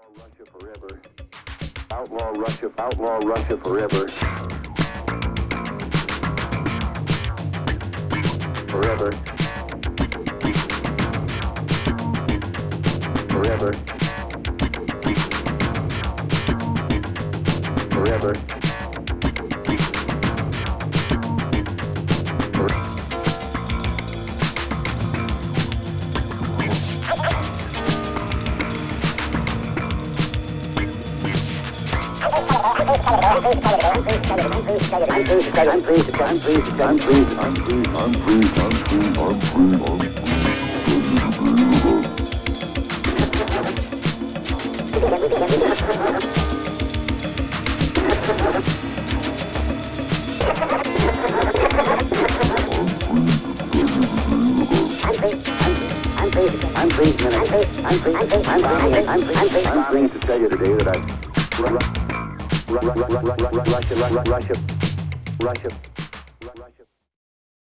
Russia forever. Outlaw Russia forever. Forever. Forever. Forever. I'm pleased to tell you today that Russia